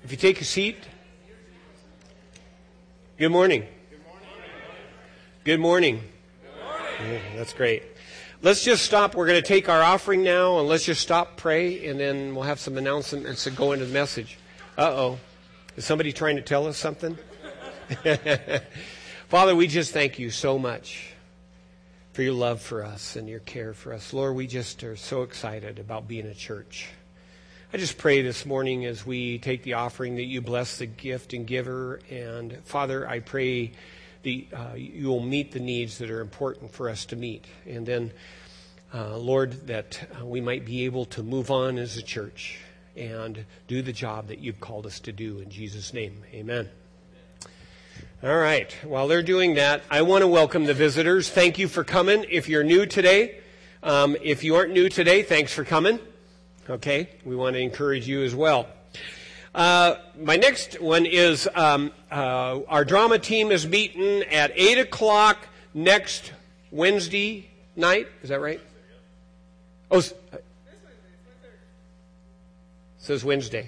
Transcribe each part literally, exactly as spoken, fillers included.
If you take a seat. Good morning. Good morning. Good morning. Yeah, that's great. Let's just stop. We're going to take our offering now, and let's just stop, pray, and then we'll have some announcements and go into the message. Uh-oh. Is somebody trying to tell us something? Father, we just thank you so much for your love for us and your care for us. Lord, we just are so excited about being a church. I just pray this morning as we take the offering that you bless the gift and giver. And Father, I pray that uh, you will meet the needs that are important for us to meet. And then, uh, Lord, that uh, we might be able to move on as a church and do the job that you've called us to do. In Jesus' name, amen. All right. While they're doing that, I want to welcome the visitors. Thank you for coming. If you're new today, um, if you aren't new today, thanks for coming. Okay, we want to encourage you as well. Uh, my next one is um, uh, our drama team is meeting at eight o'clock next Wednesday night. Is that right? Oh, it says Wednesday.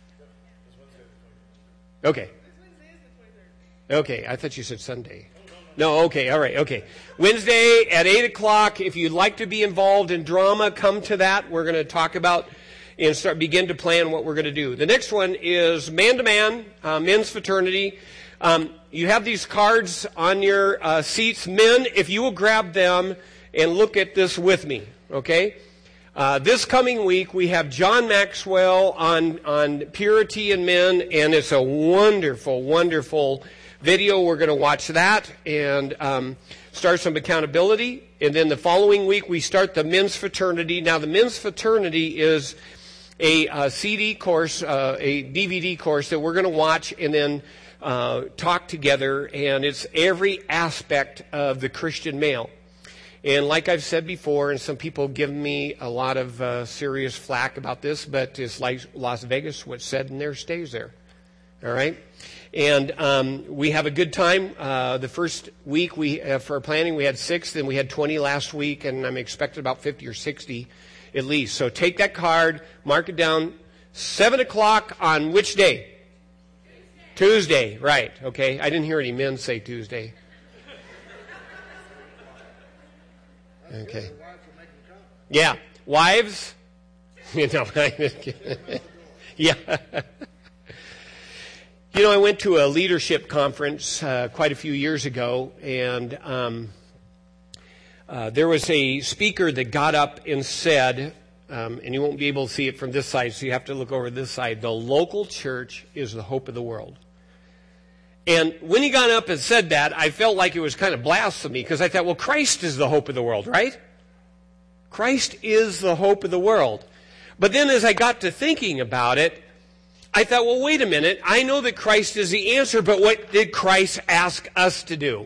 Okay. Okay, I thought you said Sunday. No, okay, all right, okay. Wednesday at eight o'clock, if you'd like to be involved in drama, come to that. We're going to talk about and start begin to plan what we're going to do. The next one is man-to-man, uh, men's fraternity. Um, you have these cards on your uh, seats. Men, if you will grab them and look at this with me, okay? Uh, this coming week, we have John Maxwell on, on purity in men, and it's a wonderful, wonderful video. We're going to watch that and um, start some accountability. And then the following week, we start the men's fraternity. Now, the men's fraternity is a, a C D course, uh, a D V D course that we're going to watch and then uh, talk together. And it's every aspect of the Christian male. And like I've said before, and some people give me a lot of uh, serious flack about this, but it's like Las Vegas, what's said in there stays there. All right? And um, we have a good time. Uh, the first week we uh, for our planning, we had six, then we had twenty last week, and I'm expecting about fifty or sixty at least. So take that card, mark it down. seven o'clock on which day? Tuesday. Tuesday, right. Okay. I didn't hear any men say Tuesday. Okay. Yeah. Wives? You know, yeah. You know, I went to a leadership conference uh, quite a few years ago, and um, uh, there was a speaker that got up and said, um, and you won't be able to see it from this side, so you have to look over this side, the local church is the hope of the world. And when he got up and said that, I felt like it was kind of blasphemy, because I thought, well, Christ is the hope of the world, right? Christ is the hope of the world. But then as I got to thinking about it, I thought, well, wait a minute. I know that Christ is the answer, but what did Christ ask us to do?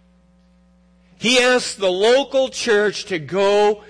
He asked the local church to go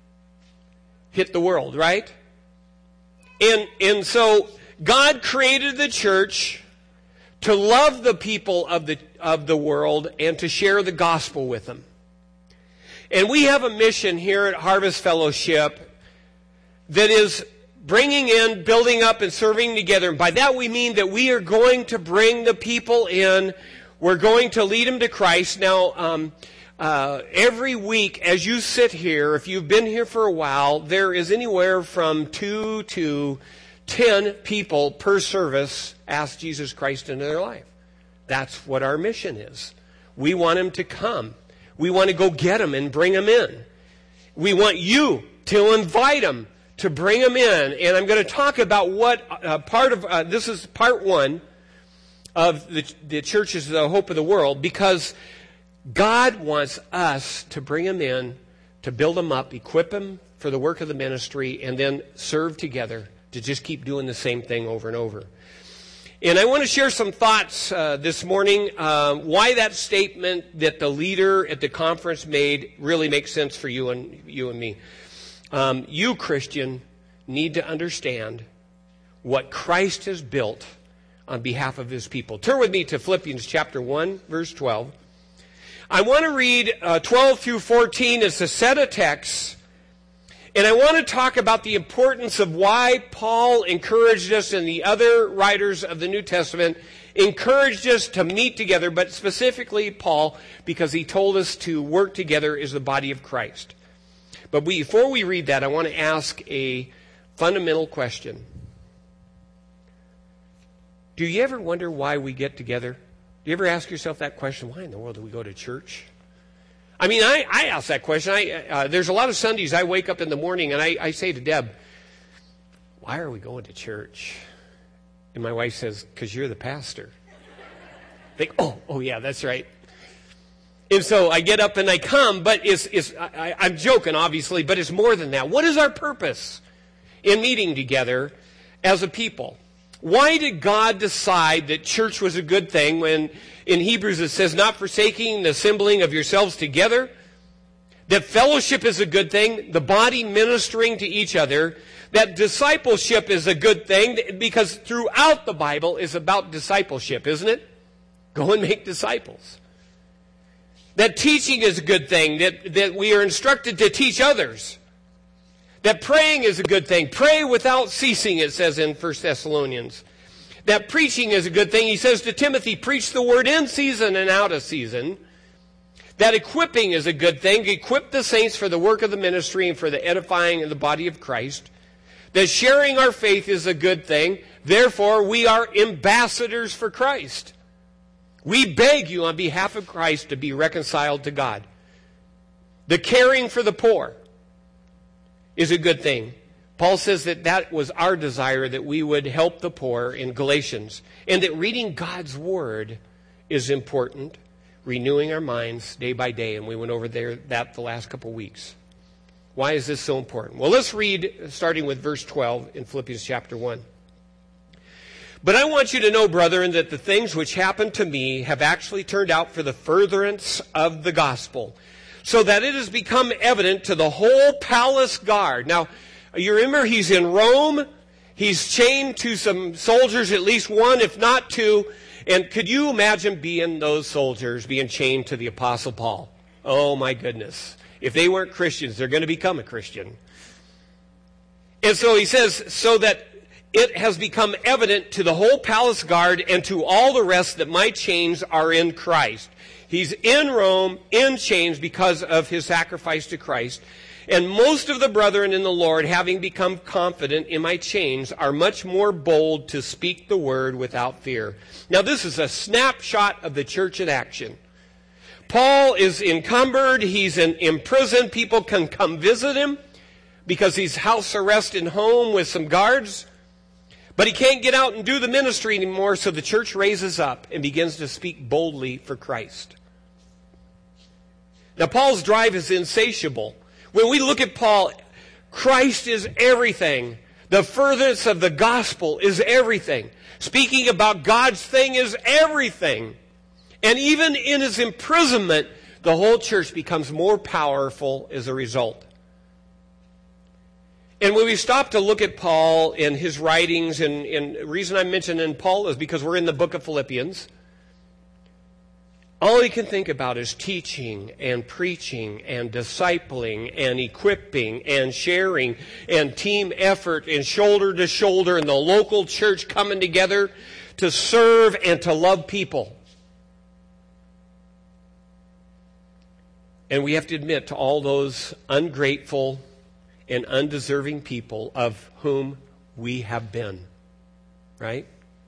hit the world, right? And, and so God created the church to love the people of the, of the world and to share the gospel with them. And we have a mission here at Harvest Fellowship that is bringing in, building up, and serving together. And by that we mean that we are going to bring the people in. We're going to lead them to Christ. Now, um, uh, every week as you sit here, if you've been here for a while, there is anywhere from two to ten people per service ask Jesus Christ into their life. That's what our mission is. We want them to come. We want to go get them and bring them in. We want you to invite them, to bring them in. And I'm going to talk about what uh, part of, uh, this is part one of the, the church is the hope of the world, because God wants us to bring them in, to build them up, equip them for the work of the ministry, and then serve together to just keep doing the same thing over and over. And I want to share some thoughts uh, this morning, uh, why that statement that the leader at the conference made really makes sense for you and you and me. Um, you, Christian, need to understand what Christ has built on behalf of his people. Turn with me to Philippians chapter one, verse twelve. I want to read uh, twelve through fourteen. It's a set of texts. And I want to talk about the importance of why Paul encouraged us and the other writers of the New Testament encouraged us to meet together, but specifically Paul, because he told us to work together as the body of Christ. But we, before we read that, I want to ask a fundamental question. Do you ever wonder why we get together? Do you ever ask yourself that question? Why in the world do we go to church? I mean, I, I ask that question. I, uh, there's a lot of Sundays I wake up in the morning and I, I say to Deb, why are we going to church? And my wife says, because you're the pastor. I think, oh, oh yeah, that's right. And so I get up and I come, but it's, it's, I, I'm joking, obviously, but it's more than that. What is our purpose in meeting together as a people? Why did God decide that church was a good thing when in Hebrews it says, not forsaking the assembling of yourselves together? That fellowship is a good thing, the body ministering to each other. That discipleship is a good thing because throughout the Bible is about discipleship, isn't it? Go and make disciples. That teaching is a good thing, that, that we are instructed to teach others. That praying is a good thing. Pray without ceasing, it says in First Thessalonians. That preaching is a good thing. He says to Timothy, preach the word in season and out of season. That equipping is a good thing. Equip the saints for the work of the ministry and for the edifying of the body of Christ. That sharing our faith is a good thing. Therefore, we are ambassadors for Christ. We beg you on behalf of Christ to be reconciled to God. The caring for the poor is a good thing. Paul says that that was our desire, that we would help the poor in Galatians. And that reading God's Word is important, renewing our minds day by day. And we went over there that the last couple weeks. Why is this so important? Well, let's read starting with verse twelve in Philippians chapter one. But I want you to know, brethren, that the things which happened to me have actually turned out for the furtherance of the gospel, so that it has become evident to the whole palace guard. Now, you remember he's in Rome. He's chained to some soldiers, at least one, if not two. And could you imagine being those soldiers, being chained to the Apostle Paul? Oh, my goodness. If they weren't Christians, they're going to become a Christian. And so he says, so that it has become evident to the whole palace guard and to all the rest that my chains are in Christ. He's in Rome, in chains, because of his sacrifice to Christ. And most of the brethren in the Lord, having become confident in my chains, are much more bold to speak the word without fear. Now, this is a snapshot of the church in action. Paul is encumbered. He's in, in prison. People can come visit him because he's house arrested home with some guards. But he can't get out and do the ministry anymore, so the church raises up and begins to speak boldly for Christ. Now, Paul's drive is insatiable. When we look at Paul, Christ is everything. The furthest of the gospel is everything. Speaking about God's thing is everything. And even in his imprisonment, the whole church becomes more powerful as a result. And when we stop to look at Paul and his writings, and, and the reason I mention in Paul is because we're in the book of Philippians, all he can think about is teaching and preaching and discipling and equipping and sharing and team effort and shoulder to shoulder and the local church coming together to serve and to love people. And we have to admit to all those ungrateful and undeserving people of whom we have been. Right?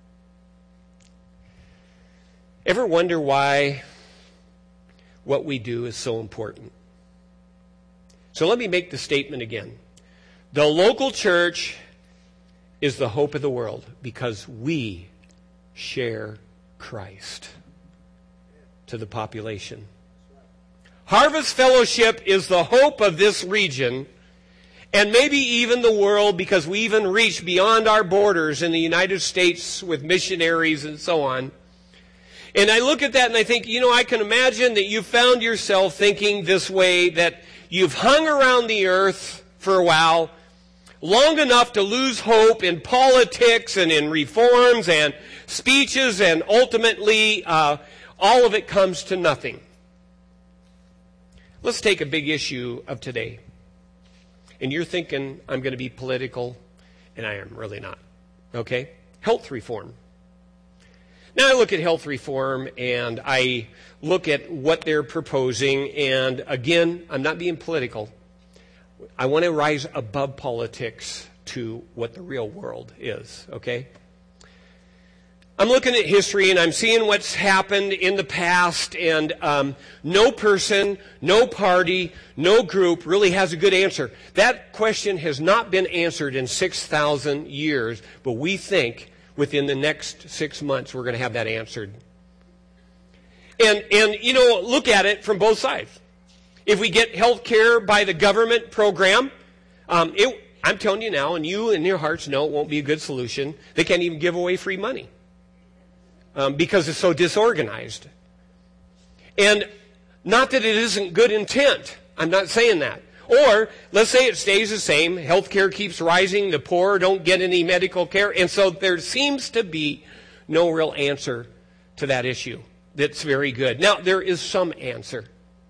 Ever wonder why what we do is so important? So let me make the statement again. The local church is the hope of the world because we share Christ to the population. Harvest Fellowship is the hope of this region and maybe even the world, because we even reach beyond our borders in the United States with missionaries and so on. And I look at that and I think, you know, I can imagine that you found yourself thinking this way, that you've hung around the earth for a while, long enough to lose hope in politics and in reforms and speeches, and ultimately uh, all of it comes to nothing. Let's take a big issue of today. and you're thinking I'm going to be political, and I am really not. Okay? Health reform. Now I look at health reform, and I look at what they're proposing, and again, I'm not being political. I want to rise above politics to what the real world is, okay? I'm looking at history, and I'm seeing what's happened in the past, and um, no person, no party, no group really has a good answer. That question has not been answered in six thousand years, but we think within the next six months we're going to have that answered. And, and you know, look at it from both sides. If we get health care by the government program, um, it, I'm telling you now, and you in your hearts know it won't be a good solution. They can't even give away free money. Um, because it's so disorganized. And not that it isn't good intent. I'm not saying that. Or, let's say it stays the same. Healthcare keeps rising. The poor don't get any medical care. And so there seems to be no real answer to that issue that's very good. Now, there is some answer.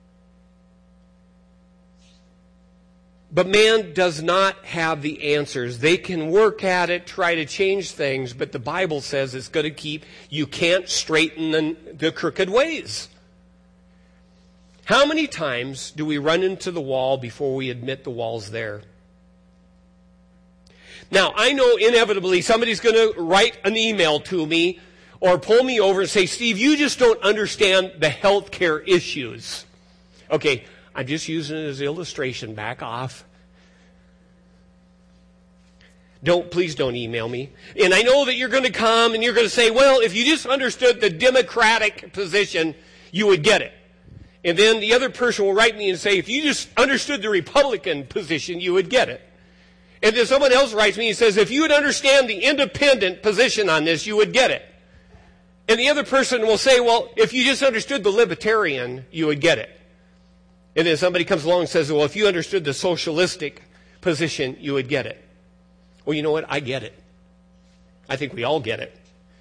But man does not have the answers. They can work at it, try to change things, but the Bible says it's going to keep, you can't straighten the, the crooked ways. How many times do we run into the wall before we admit the wall's there? Now, I know inevitably somebody's going to write an email to me or pull me over and say, Steve, you just don't understand the health care issues. Okay, I'm just using it as an illustration. Back off. Don't, please don't email me. And I know that you're going to come and you're going to say, well, if you just understood the Democratic position, you would get it. And then the other person will write me and say, if you just understood the Republican position, you would get it. And then someone else writes me and says, if you would understand the independent position on this, you would get it. And the other person will say, well, if you just understood the libertarian, you would get it. And then somebody comes along and says, well, if you understood the socialistic position, you would get it. Well, you know what? I get it. I think we all get it.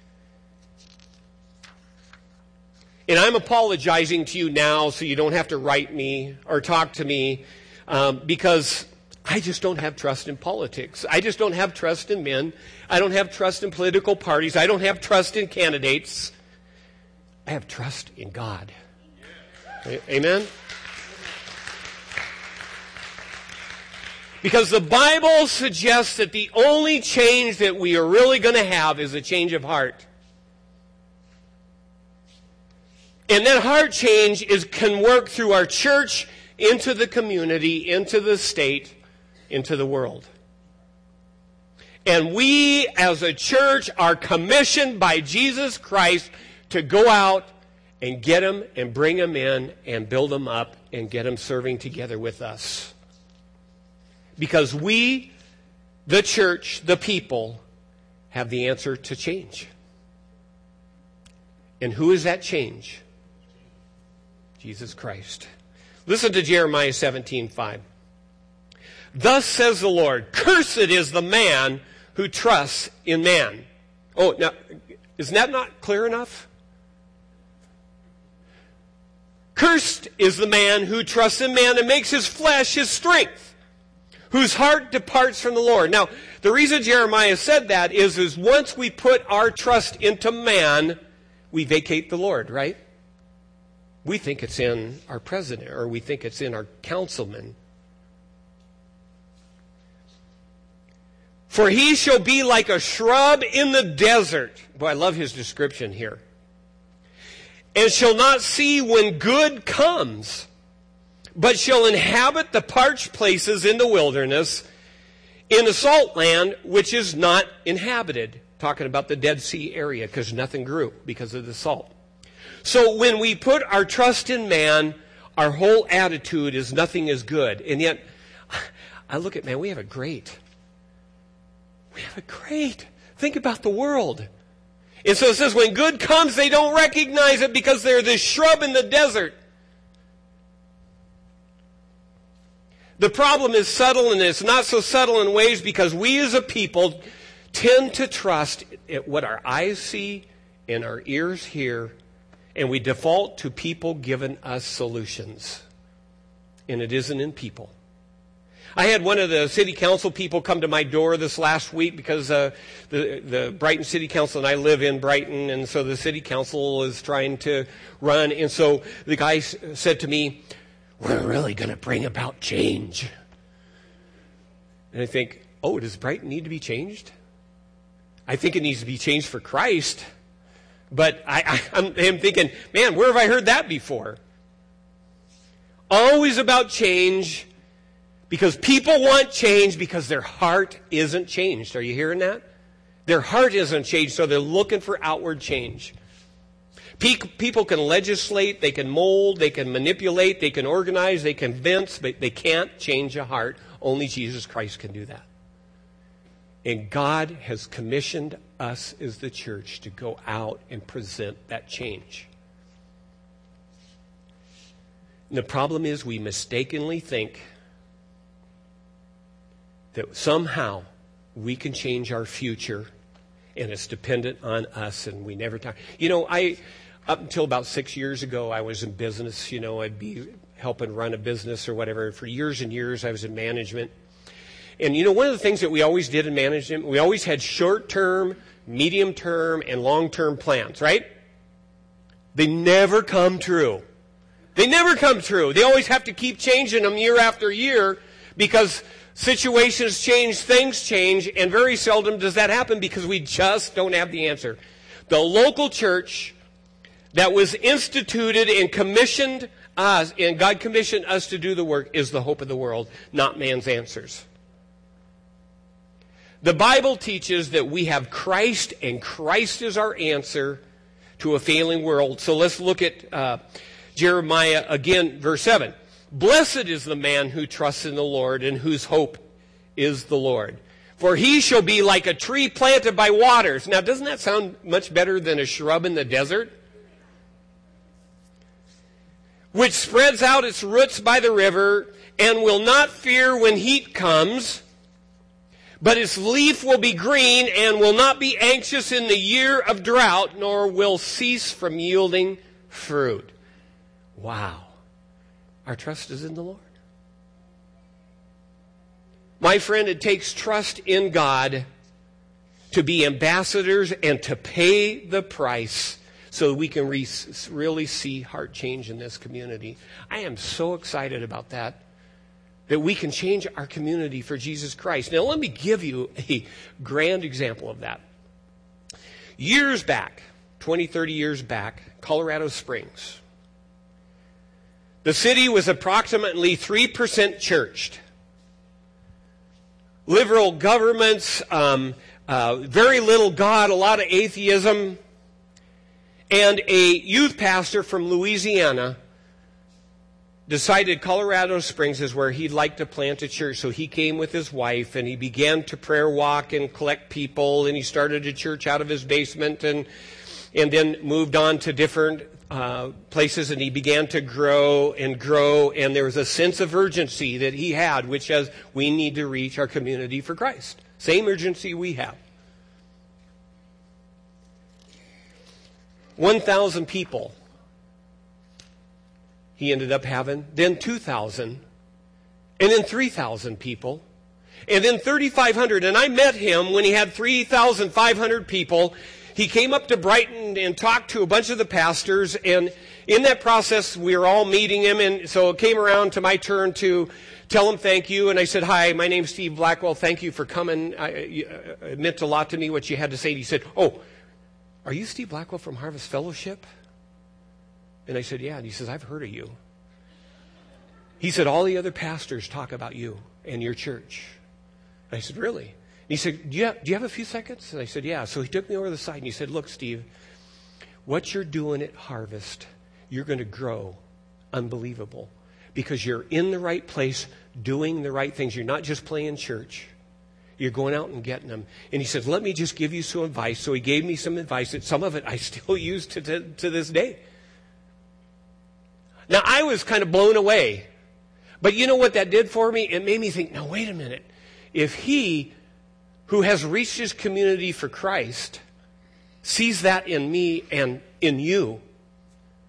And I'm apologizing to you now so you don't have to write me or talk to me um, because I just don't have trust in politics. I just don't have trust in men. I don't have trust in political parties. I don't have trust in candidates. I have trust in God. Amen? Because the Bible suggests that the only change that we are really going to have is a change of heart. And that heart change is can work through our church, into the community, into the state, into the world. And we as a church are commissioned by Jesus Christ to go out and get them and bring them in and build them up and get them serving together with us. Because we, the church, the people, have the answer to change. And who is that change? Jesus Christ. Listen to Jeremiah seventeen five. Thus says the Lord, cursed is the man who trusts in man. Oh, now, is that not clear enough? Cursed is the man who trusts in man and makes his flesh his strength, whose heart departs from the Lord. Now, the reason Jeremiah said that is, is once we put our trust into man, we vacate the Lord, right? We think it's in our president, or we think it's in our councilman. For he shall be like a shrub in the desert. Boy, I love his description here. And shall not see when good comes, but shall inhabit the parched places in the wilderness, in the salt land which is not inhabited. Talking about the Dead Sea area, because nothing grew because of the salt. So when we put our trust in man, our whole attitude is nothing is good. And yet, I look at man, we have a great. We have a great. Think about the world. And so it says when good comes, they don't recognize it because they're this shrub in the desert. The problem is subtle, and it's not so subtle in ways because we as a people tend to trust what our eyes see and our ears hear, and we default to people giving us solutions. And it isn't in people. I had one of the city council people come to my door this last week because uh, the, the Brighton City Council, and I live in Brighton, and so the city council is trying to run. And so the guy s- said to me, we're really going to bring about change. And I think, oh, does Brighton need to be changed? I think it needs to be changed for Christ. But I, I, I'm, I'm thinking, man, where have I heard that before? Always about change, because people want change because their heart isn't changed. Are you hearing that? Their heart isn't changed, so they're looking for outward change. People can legislate, they can mold, they can manipulate, they can organize, they can convince, but they can't change a heart. Only Jesus Christ can do that. And God has commissioned us as the church to go out and present that change. And the problem is we mistakenly think that somehow we can change our future and it's dependent on us, and we never talk. You know, I, up until about six years ago, I was in business. You know, I'd be helping run a business or whatever. For years and years, I was in management. And, you know, one of the things that we always did in management, we always had short-term, medium-term, and long-term plans, right? They never come true. They never come true. They always have to keep changing them year after year because situations change, things change, and very seldom does that happen because we just don't have the answer. The local church that was instituted and commissioned us, and God commissioned us to do the work, is the hope of the world, not man's answers. The Bible teaches that we have Christ, and Christ is our answer to a failing world. So let's look at uh, Jeremiah again, verse seven. Blessed is the man who trusts in the Lord and whose hope is the Lord. For he shall be like a tree planted by waters. Now, doesn't that sound much better than a shrub in the desert? Which spreads out its roots by the river and will not fear when heat comes, but its leaf will be green and will not be anxious in the year of drought, nor will cease from yielding fruit. Wow. Our trust is in the Lord. My friend, it takes trust in God to be ambassadors and to pay the price so we can re- really see heart change in this community. I am so excited about that, that we can change our community for Jesus Christ. Now, let me give you a grand example of that. Years back, twenty, thirty years back, Colorado Springs. The city was approximately three percent churched. Liberal governments, um, uh, very little God, a lot of atheism. And a youth pastor from Louisiana decided Colorado Springs is where he'd like to plant a church. So he came with his wife and he began to prayer walk and collect people, and he started a church out of his basement and and then moved on to different uh, places, and he began to grow and grow, and there was a sense of urgency that he had, which is we need to reach our community for Christ. Same urgency we have. one thousand people he ended up having, then two thousand, and then three thousand people, and then thirty-five hundred. And I met him when he had three thousand five hundred people. He came up to Brighton and talked to a bunch of the pastors, and in that process, we were all meeting him, and so it came around to my turn to tell him thank you, and I said, hi, my name's Steve Blackwell, thank you for coming. I, it meant a lot to me what you had to say. And he said, oh, are you Steve Blackwell from Harvest Fellowship? And I said, yeah. And he says, I've heard of you. He said, all the other pastors talk about you and your church. And I said, really? And he said, do you, have, do you have a few seconds? And I said, yeah. So he took me over to the side and he said, look, Steve, what you're doing at Harvest, you're going to grow unbelievable because you're in the right place doing the right things. You're not just playing church. You're going out and getting them. And he said, let me just give you some advice. So he gave me some advice. That some of it I still use to, to, to this day. Now, I was kind of blown away. But you know what that did for me? It made me think, now, wait a minute. If he, who has reached his community for Christ, sees that in me and in you,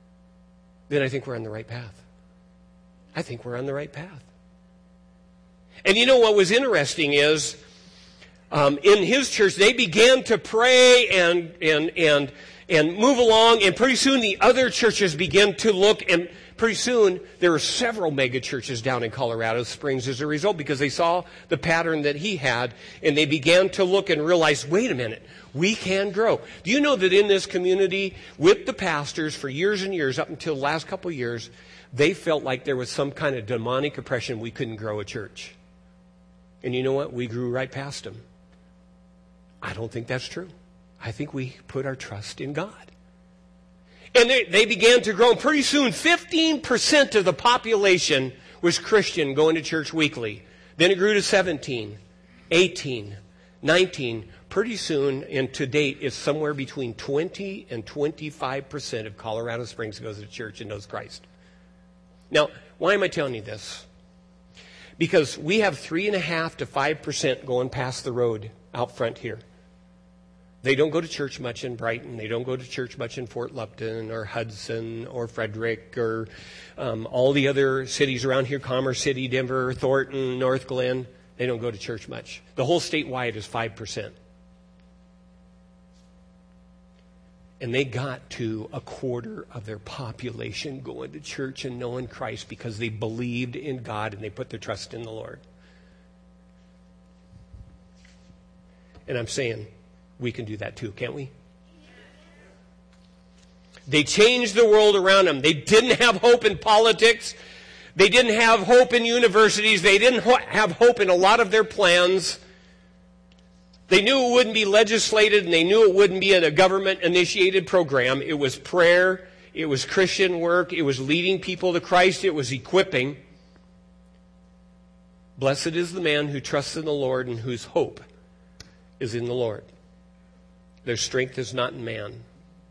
then I think we're on the right path. I think we're on the right path. And you know what was interesting is, um, in his church, they began to pray and and and and move along, and pretty soon the other churches began to look, and pretty soon there were several mega churches down in Colorado Springs as a result, because they saw the pattern that he had, and they began to look and realize, wait a minute, we can grow. Do you know that in this community, with the pastors for years and years, up until the last couple of years, they felt like there was some kind of demonic oppression, we couldn't grow a church. And you know what? We grew right past them. I don't think that's true. I think we put our trust in God. And they, they began to grow. And pretty soon, fifteen percent of the population was Christian, going to church weekly. Then it grew to seventeen, eighteen, nineteen. Pretty soon, and to date, it's somewhere between twenty and twenty-five percent of Colorado Springs goes to church and knows Christ. Now, why am I telling you this? Because we have three and a half to five percent going past the road out front here. They don't go to church much in Brighton. They don't go to church much in Fort Lupton or Hudson or Frederick or um, all the other cities around here, Commerce City, Denver, Thornton, North Glen. They don't go to church much. The whole statewide is five percent. And they got to a quarter of their population going to church and knowing Christ because they believed in God and they put their trust in the Lord. And I'm saying we can do that too, can't we? They changed the world around them. They didn't have hope in politics. They didn't have hope in universities. They didn't ho- have hope in a lot of their plans. They knew it wouldn't be legislated, and they knew it wouldn't be in a government-initiated program. It was prayer. It was Christian work. It was leading people to Christ. It was equipping. Blessed is the man who trusts in the Lord and whose hope is in the Lord. Their strength is not in man.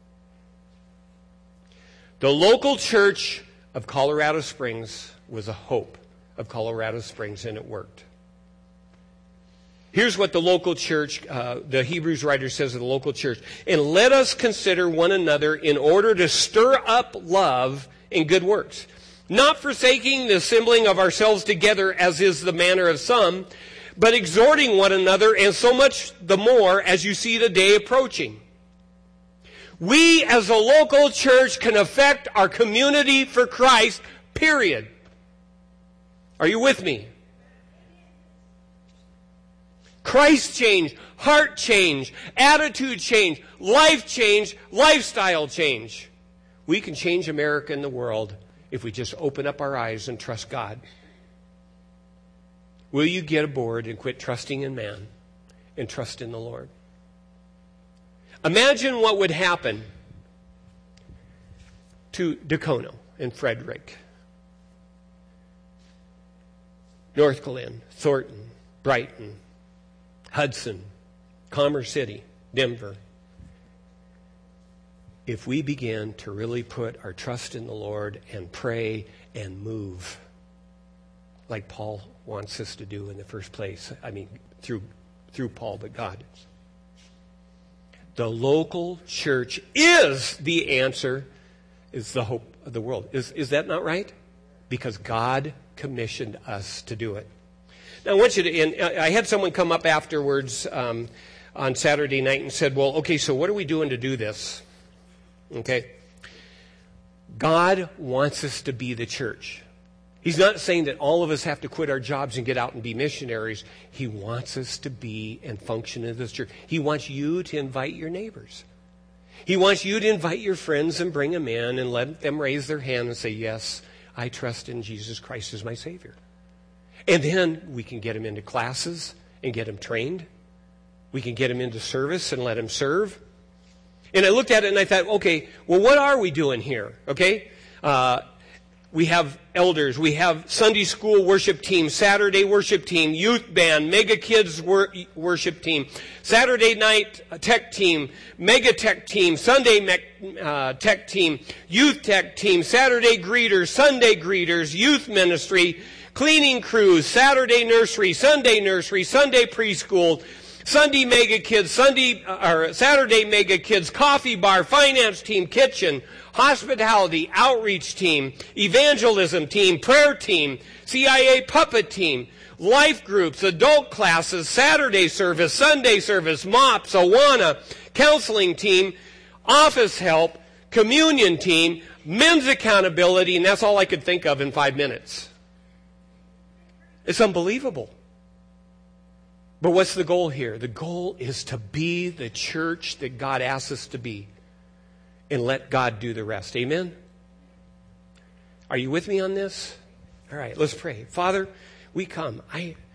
The local church of Colorado Springs was a hope of Colorado Springs, and it worked. Here's what the local church, uh, the Hebrews writer says of the local church. And let us consider one another in order to stir up love and good works, not forsaking the assembling of ourselves together as is the manner of some, but exhorting one another, and so much the more as you see the day approaching. We as a local church can affect our community for Christ, period. Are you with me? Christ change, heart change, attitude change, life change, lifestyle change. We can change America and the world if we just open up our eyes and trust God. Will you get aboard and quit trusting in man and trust in the Lord? Imagine what would happen to Dacono and Frederick, North Glen, Thornton, Brighton, Hudson, Commerce City, Denver, if we begin to really put our trust in the Lord and pray and move like Paul wants us to do in the first place. I mean, through through Paul, but God. The local church is the answer, is the hope of the world. Is, is that not right? Because God commissioned us to do it. Now, I want you to, and I had someone come up afterwards um, on Saturday night and said, well, okay, so what are we doing to do this? Okay. God wants us to be the church. He's not saying that all of us have to quit our jobs and get out and be missionaries. He wants us to be and function in this church. He wants you to invite your neighbors. He wants you to invite your friends and bring them in and let them raise their hand and say, yes, I trust in Jesus Christ as my Savior. And then we can get them into classes and get them trained. We can get them into service and let them serve. And I looked at it and I thought, okay, well, what are we doing here? Okay? Uh, we have elders. We have Sunday school worship team, Saturday worship team, youth band, mega kids wor- worship team, Saturday night tech team, mega tech team, Sunday me- uh, tech team, youth tech team, Saturday greeters, Sunday greeters, youth ministry, cleaning crews, Saturday nursery, Sunday nursery, Sunday preschool, Sunday Mega Kids, Sunday or Saturday Mega Kids, coffee bar, finance team, kitchen, hospitality, outreach team, evangelism team, prayer team, C I A puppet team, life groups, adult classes, Saturday service, Sunday service, MOPS, Awana, counseling team, office help, communion team, men's accountability, and that's all I could think of in five minutes. It's unbelievable. But what's the goal here? The goal is to be the church that God asks us to be and let God do the rest. Amen? Are you with me on this? All right, let's pray. Father, we come. I